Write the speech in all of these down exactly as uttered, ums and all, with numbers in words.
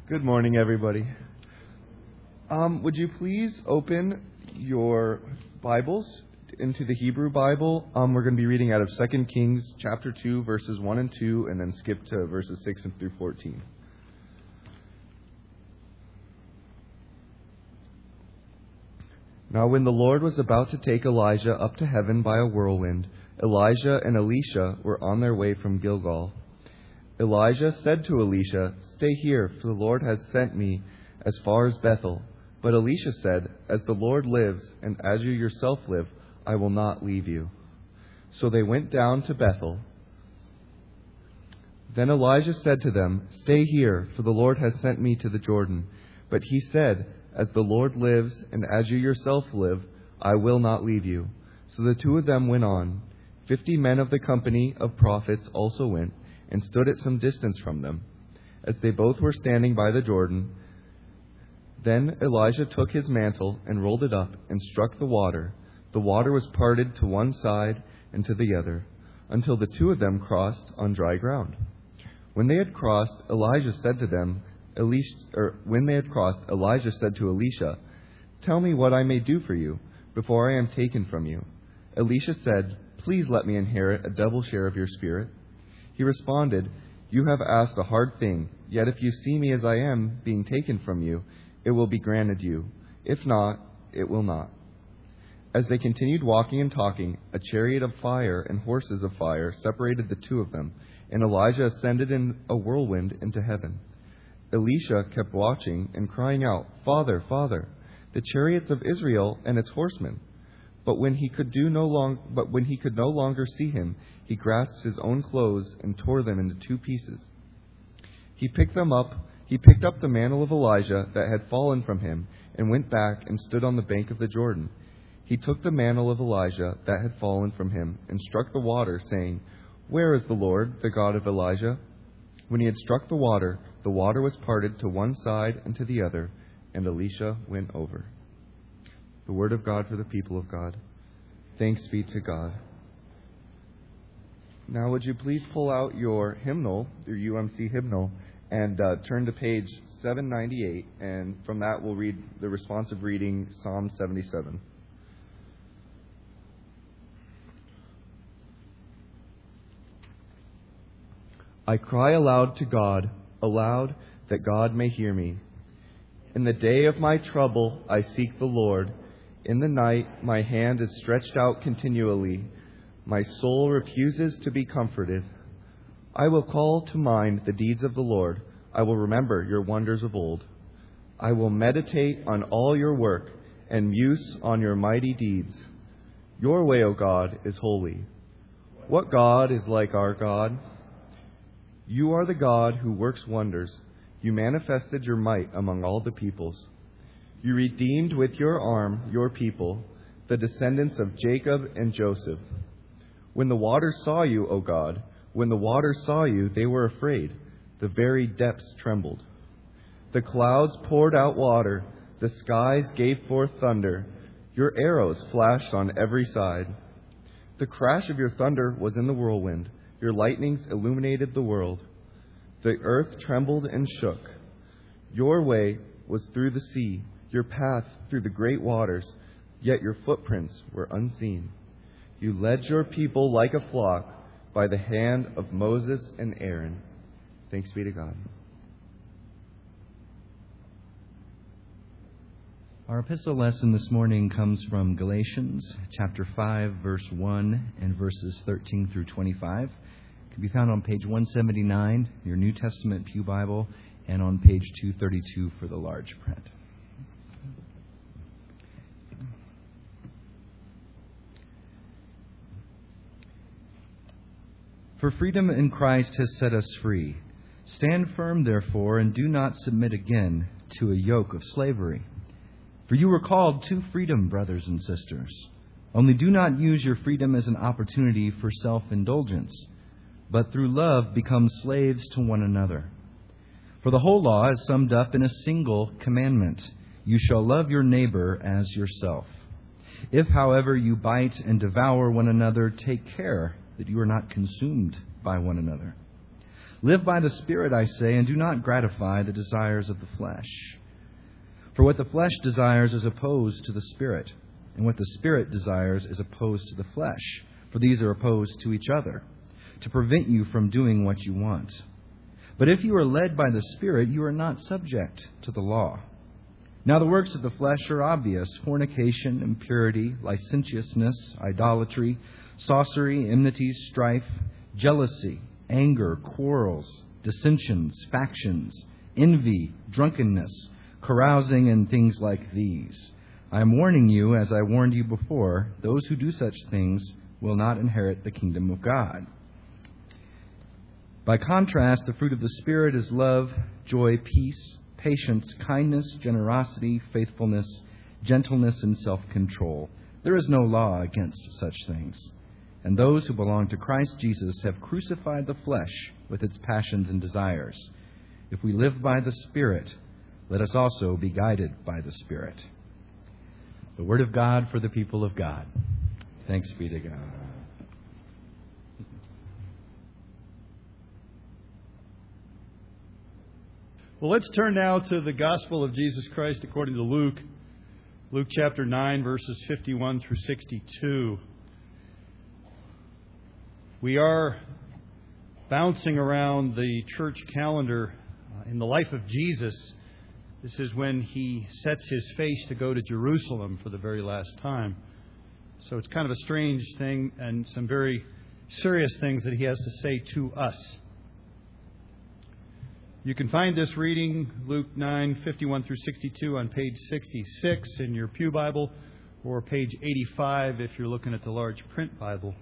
Good morning, everybody. Um, would you please open your Bibles into the Hebrew Bible? Um, we're going to be reading out of Second Kings chapter two, verses one and two, and then skip to verses six and through fourteen. Now when the Lord was about to take Elijah up to heaven by a whirlwind, Elijah and Elisha were on their way from Gilgal. Elijah said to Elisha, "Stay here, for the Lord has sent me as far as Bethel." But Elisha said, "As the Lord lives, and as you yourself live, I will not leave you." So they went down to Bethel. Then Elijah said to them, "Stay here, for the Lord has sent me to the Jordan." But he said, "As the Lord lives, and as you yourself live, I will not leave you." So the two of them went on. Fifty men of the company of prophets also went, and stood at some distance from them, as they both were standing by the Jordan. Then Elijah took his mantle and rolled it up and struck the water. The water was parted to one side and to the other, until the two of them crossed on dry ground. When they had crossed, Elijah said to them, Elisha, or when they had crossed, Elijah said to Elisha, "Tell me what I may do for you before I am taken from you." Elisha said, "Please let me inherit a double share of your spirit." He responded, "You have asked a hard thing, yet if you see me as I am being taken from you, it will be granted you. If not, it will not." As they continued walking and talking, a chariot of fire and horses of fire separated the two of them, and Elijah ascended in a whirlwind into heaven. Elisha kept watching and crying out, "Father, Father, the chariots of Israel and its horsemen." But when he could do no long, but when he could no longer see him, he grasped his own clothes and tore them into two pieces. He picked them up. He picked up the mantle of Elijah that had fallen from him, and went back and stood on the bank of the Jordan. He took the mantle of Elijah that had fallen from him and struck the water, saying, "Where is the Lord, the God of Elijah?" When he had struck the water, the water was parted to one side and to the other, and Elisha went over. The word of God for the people of God. Thanks be to God. Now would you please pull out your hymnal, your U M C hymnal, and uh, turn to page seven ninety-eight, and from that we'll read the responsive reading, Psalm seventy-seven. I cry aloud to God, aloud, that God may hear me. In the day of my trouble I seek the Lord. In the night my hand is stretched out continually. My soul refuses to be comforted. I will call to mind the deeds of the Lord. I will remember your wonders of old. I will meditate on all your work and muse on your mighty deeds. Your way, O God, is holy. What God is like our God? You are the God who works wonders. You manifested your might among all the peoples. You redeemed with your arm your people, the descendants of Jacob and Joseph. When the waters saw you, O God, when the waters saw you, they were afraid. The very depths trembled. The clouds poured out water. The skies gave forth thunder. Your arrows flashed on every side. The crash of your thunder was in the whirlwind. Your lightnings illuminated the world. The earth trembled and shook. Your way was through the sea, your path through the great waters, yet your footprints were unseen. You led your people like a flock by the hand of Moses and Aaron. Thanks be to God. Our epistle lesson this morning comes from Galatians chapter five, verse one, and verses thirteen through twenty-five. It can be found on page one seventy-nine, your New Testament Pew Bible, and on page two thirty-two for the large print. For freedom in Christ has set us free. Stand firm, therefore, and do not submit again to a yoke of slavery. For you were called to freedom, brothers and sisters. Only do not use your freedom as an opportunity for self-indulgence, but through love become slaves to one another. For the whole law is summed up in a single commandment: you shall love your neighbor as yourself. If, however, you bite and devour one another, take care that you are not consumed by one another. Live by the Spirit, I say, and do not gratify the desires of the flesh. For what the flesh desires is opposed to the Spirit, and what the Spirit desires is opposed to the flesh. For these are opposed to each other, to prevent you from doing what you want. But if you are led by the Spirit, you are not subject to the law. Now the works of the flesh are obvious: fornication, impurity, licentiousness, idolatry, sorcery, enmity, strife, jealousy, anger, quarrels, dissensions, factions, envy, drunkenness, carousing, and things like these. I am warning you, as I warned you before, those who do such things will not inherit the kingdom of God. By contrast, the fruit of the Spirit is love, joy, peace, patience, kindness, generosity, faithfulness, gentleness, and self-control. There is no law against such things. And those who belong to Christ Jesus have crucified the flesh with its passions and desires. If we live by the Spirit, let us also be guided by the Spirit. The Word of God for the people of God. Thanks be to God. Well, let's turn now to the Gospel of Jesus Christ according to Luke. Luke chapter nine, verses fifty-one through sixty-two. We are bouncing around the church calendar uh, in the life of Jesus. This is when he sets his face to go to Jerusalem for the very last time. So it's kind of a strange thing and some very serious things that he has to say to us. You can find this reading, Luke nine, fifty-one through sixty-two, on page sixty-six in your Pew Bible, or page eighty-five if you're looking at the large print Bible.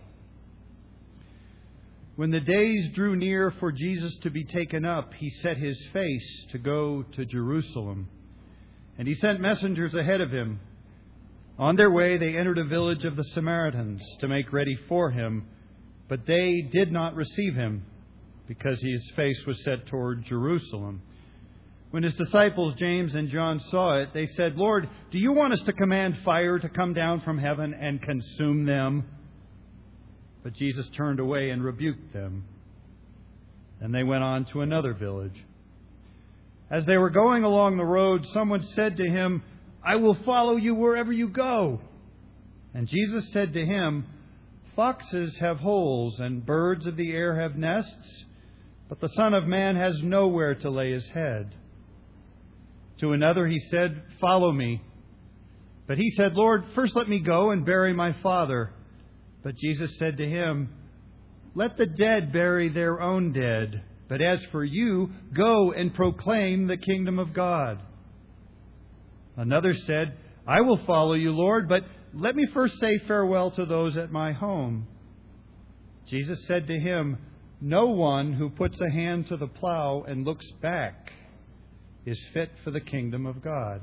When the days drew near for Jesus to be taken up, he set his face to go to Jerusalem. And he sent messengers ahead of him. On their way, they entered a village of the Samaritans to make ready for him, but they did not receive him, because his face was set toward Jerusalem. When his disciples James and John saw it, they said, "Lord, do you want us to command fire to come down from heaven and consume them?" But Jesus turned away and rebuked them. And they went on to another village. As they were going along the road, someone said to him, "I will follow you wherever you go." And Jesus said to him, "Foxes have holes and birds of the air have nests, but the Son of Man has nowhere to lay his head." To another he said, "Follow me." But he said, "Lord, first let me go and bury my father." But Jesus said to him, "Let the dead bury their own dead, but as for you, go and proclaim the kingdom of God." Another said, "I will follow you, Lord, but let me first say farewell to those at my home." Jesus said to him, "No one who puts a hand to the plow and looks back is fit for the kingdom of God."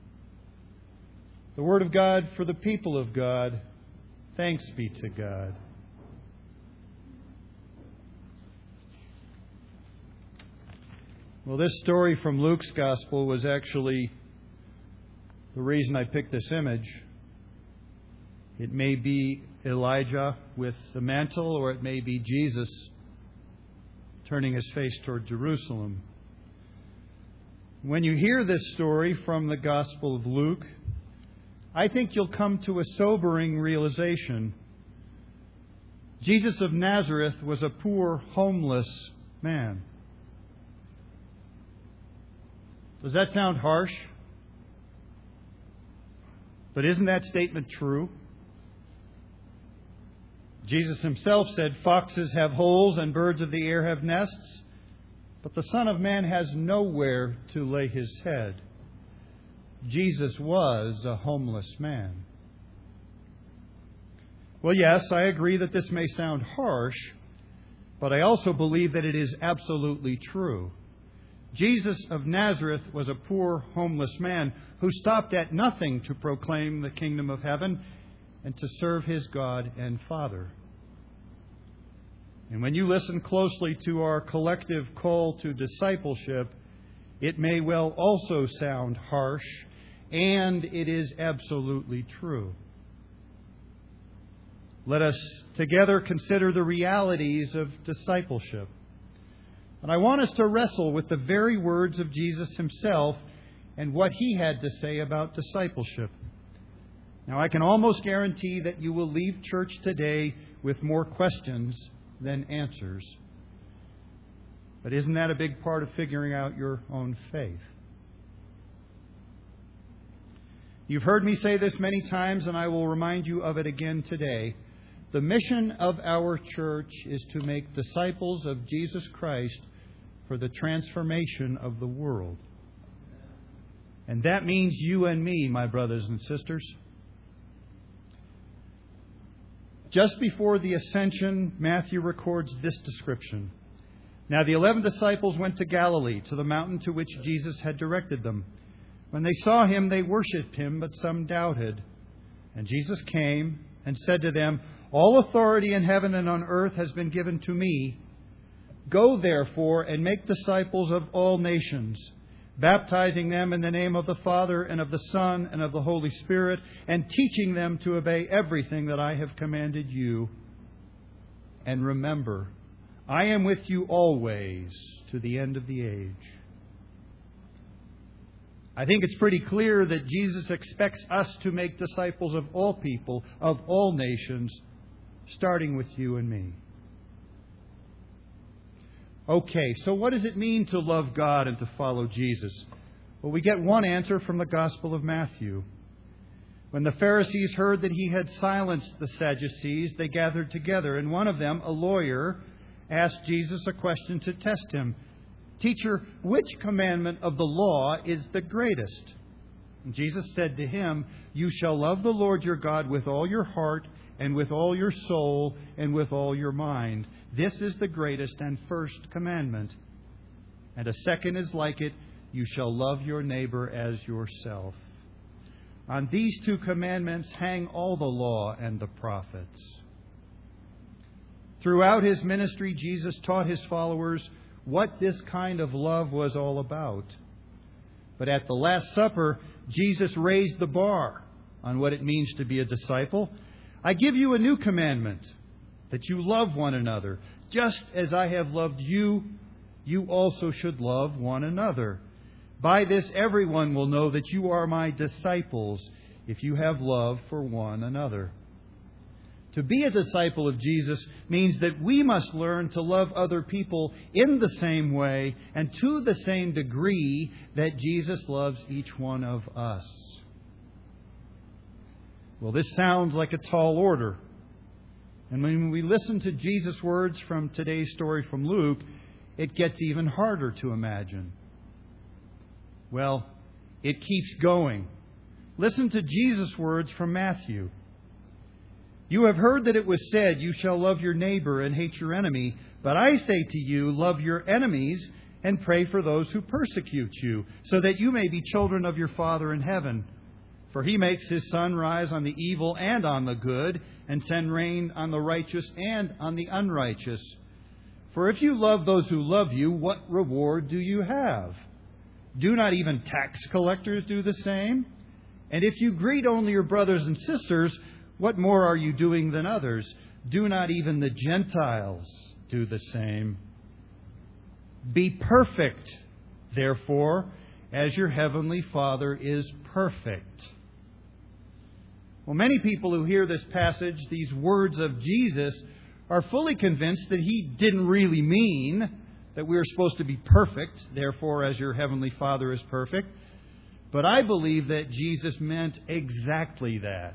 The word of God for the people of God. Thanks be to God. Well, this story from Luke's Gospel was actually the reason I picked this image. It may be Elijah with the mantle, or it may be Jesus turning his face toward Jerusalem. When you hear this story from the Gospel of Luke, I think you'll come to a sobering realization. Jesus of Nazareth was a poor, homeless man. Does that sound harsh? But isn't that statement true? Jesus himself said, "Foxes have holes and birds of the air have nests, but the Son of Man has nowhere to lay his head." Jesus was a homeless man. Well, yes, I agree that this may sound harsh, but I also believe that it is absolutely true. Jesus of Nazareth was a poor, homeless man who stopped at nothing to proclaim the kingdom of heaven and to serve his God and Father. And when you listen closely to our collective call to discipleship, it may well also sound harsh, and it is absolutely true. Let us together consider the realities of discipleship. And I want us to wrestle with the very words of Jesus himself and what he had to say about discipleship. Now, I can almost guarantee that you will leave church today with more questions than answers. But isn't that a big part of figuring out your own faith? You've heard me say this many times, and I will remind you of it again today. The mission of our church is to make disciples of Jesus Christ for the transformation of the world. And that means you and me, my brothers and sisters. Just before the ascension, Matthew records this description. Now the eleven disciples went to Galilee, to the mountain to which Jesus had directed them. When they saw him, they worshipped him, but some doubted. And Jesus came and said to them, "All authority in heaven and on earth has been given to me. Go, therefore, and make disciples of all nations, baptizing them in the name of the Father and of the Son and of the Holy Spirit, and teaching them to obey everything that I have commanded you. And remember, I am with you always to the end of the age." I think it's pretty clear that Jesus expects us to make disciples of all people, of all nations, starting with you and me. Okay, so what does it mean to love God and to follow Jesus? Well, we get one answer from the Gospel of Matthew. When the Pharisees heard that he had silenced the Sadducees, they gathered together, and one of them, a lawyer, asked Jesus a question to test him. "Teacher, which commandment of the law is the greatest?" And Jesus said to him, "You shall love the Lord your God with all your heart and with all your soul and with all your mind. This is the greatest and first commandment. And a second is like it, you shall love your neighbor as yourself. On these two commandments hang all the law and the prophets." Throughout his ministry, Jesus taught his followers what this kind of love was all about. But at the Last Supper, Jesus raised the bar on what it means to be a disciple. "I give you a new commandment, that you love one another. Just as I have loved you, you also should love one another. By this everyone will know that you are my disciples, if you have love for one another." To be a disciple of Jesus means that we must learn to love other people in the same way and to the same degree that Jesus loves each one of us. Well, this sounds like a tall order. And when we listen to Jesus' words from today's story from Luke, it gets even harder to imagine. Well, it keeps going. Listen to Jesus' words from Matthew. "You have heard that it was said, 'You shall love your neighbor and hate your enemy.' But I say to you, love your enemies and pray for those who persecute you, so that you may be children of your Father in heaven. For he makes his sun rise on the evil and on the good, and send rain on the righteous and on the unrighteous. For if you love those who love you, what reward do you have? Do not even tax collectors do the same? And if you greet only your brothers and sisters, what more are you doing than others? Do not even the Gentiles do the same? Be perfect, therefore, as your heavenly Father is perfect." Well, many people who hear this passage, these words of Jesus, are fully convinced that he didn't really mean that we are supposed to be perfect, therefore, as your heavenly Father is perfect. But I believe that Jesus meant exactly that.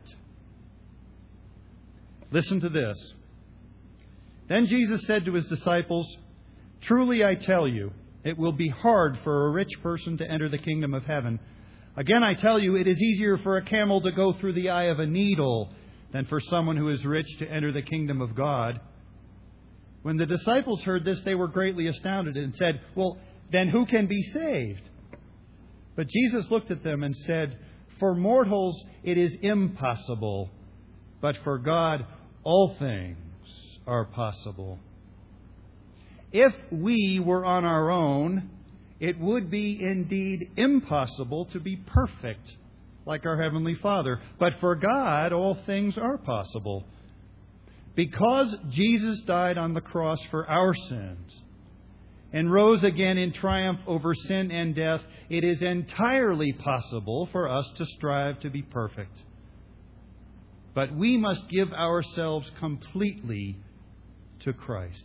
Listen to this. "Then Jesus said to his disciples, 'Truly I tell you, it will be hard for a rich person to enter the kingdom of heaven. Again, I tell you, it is easier for a camel to go through the eye of a needle than for someone who is rich to enter the kingdom of God.' When the disciples heard this, they were greatly astounded and said, 'Well, then who can be saved?' But Jesus looked at them and said, 'For mortals it is impossible, but for God all things are possible.' If we were on our own, it would be indeed impossible to be perfect like our Heavenly Father. But for God, all things are possible. Because Jesus died on the cross for our sins, and rose again in triumph over sin and death, it is entirely possible for us to strive to be perfect. But we must give ourselves completely to Christ.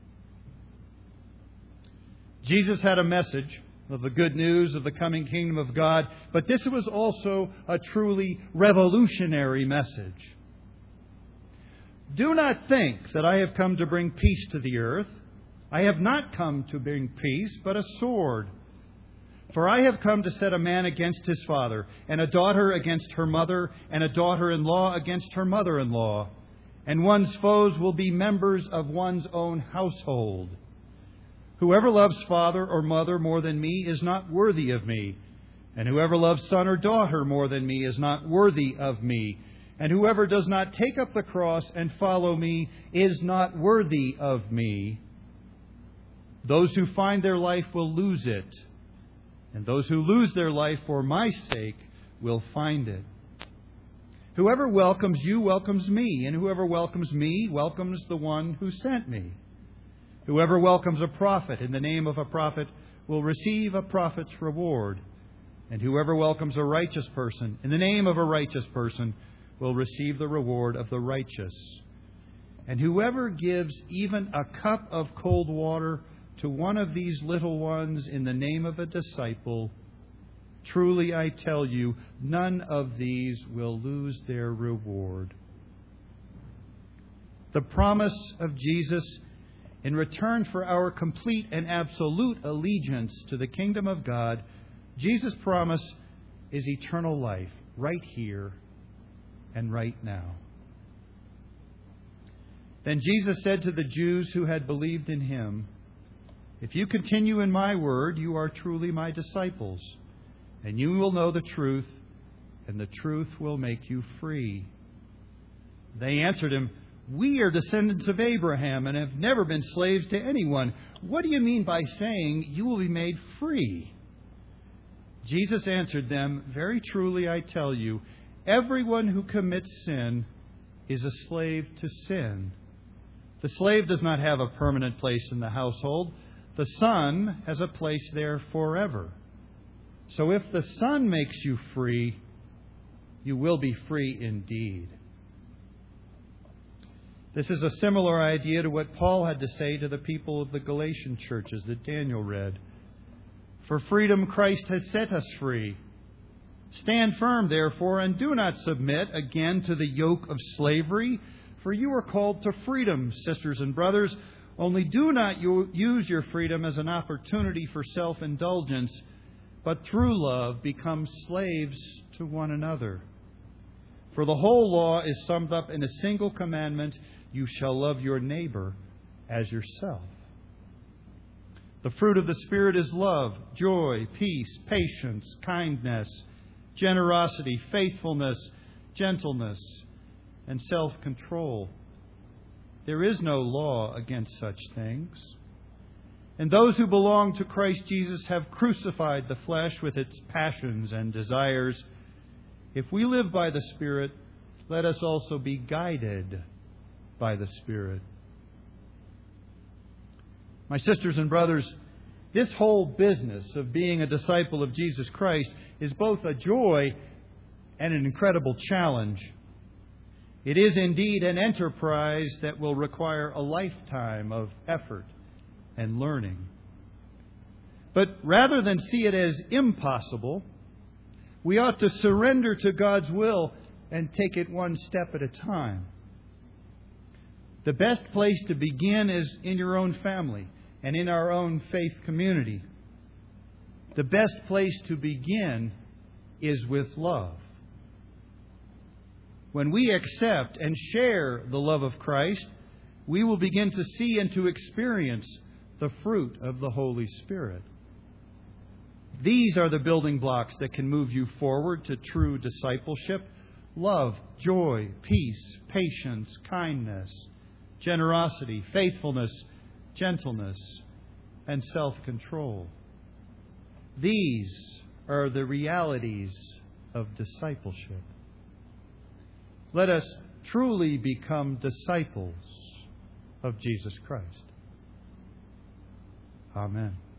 Jesus had a message of the good news of the coming kingdom of God, but this was also a truly revolutionary message. Do not think that I have come to bring peace to the earth. I have not come to bring peace, but a sword. For I have come to set a man against his father, and a daughter against her mother, and a daughter-in-law against her mother-in-law. And one's foes will be members of one's own household. Whoever loves father or mother more than me is not worthy of me. And whoever loves son or daughter more than me is not worthy of me. And whoever does not take up the cross and follow me is not worthy of me. Those who find their life will lose it, and those who lose their life for my sake will find it. Whoever welcomes you welcomes me, and whoever welcomes me welcomes the one who sent me. Whoever welcomes a prophet in the name of a prophet will receive a prophet's reward, and whoever welcomes a righteous person in the name of a righteous person will receive the reward of the righteous. And whoever gives even a cup of cold water to one of these little ones in the name of a disciple, truly I tell you, none of these will lose their reward. The promise of Jesus in return for our complete and absolute allegiance to the kingdom of God, Jesus' promise is eternal life right here and right now. Then Jesus said to the Jews who had believed in Him, "If you continue in my word, you are truly my disciples, and you will know the truth, and the truth will make you free." They answered Him, "We are descendants of Abraham and have never been slaves to anyone. What do you mean by saying you will be made free?" Jesus answered them, "Very truly I tell you, everyone who commits sin is a slave to sin. The slave does not have a permanent place in the household. The Son has a place there forever. So if the Son makes you free, you will be free indeed." This is a similar idea to what Paul had to say to the people of the Galatian churches that Daniel read. "For freedom Christ has set us free. Stand firm, therefore, and do not submit again to the yoke of slavery. For you are called to freedom, sisters and brothers. Only do not use your freedom as an opportunity for self-indulgence, but through love become slaves to one another. For the whole law is summed up in a single commandment: you shall love your neighbor as yourself. The fruit of the Spirit is love, joy, peace, patience, kindness, generosity, faithfulness, gentleness, and self-control. There is no law against such things. And those who belong to Christ Jesus have crucified the flesh with its passions and desires. If we live by the Spirit, let us also be guided by the Spirit." My sisters and brothers, this whole business of being a disciple of Jesus Christ is both a joy and an incredible challenge. It is indeed an enterprise that will require a lifetime of effort and learning. But rather than see it as impossible, we ought to surrender to God's will and take it one step at a time. The best place to begin is in your own family and in our own faith community. The best place to begin is with love. When we accept and share the love of Christ, we will begin to see and to experience the fruit of the Holy Spirit. These are the building blocks that can move you forward to true discipleship: love, joy, peace, patience, kindness, generosity, faithfulness, gentleness, and self-control. These are the realities of discipleship. Let us truly become disciples of Jesus Christ. Amen.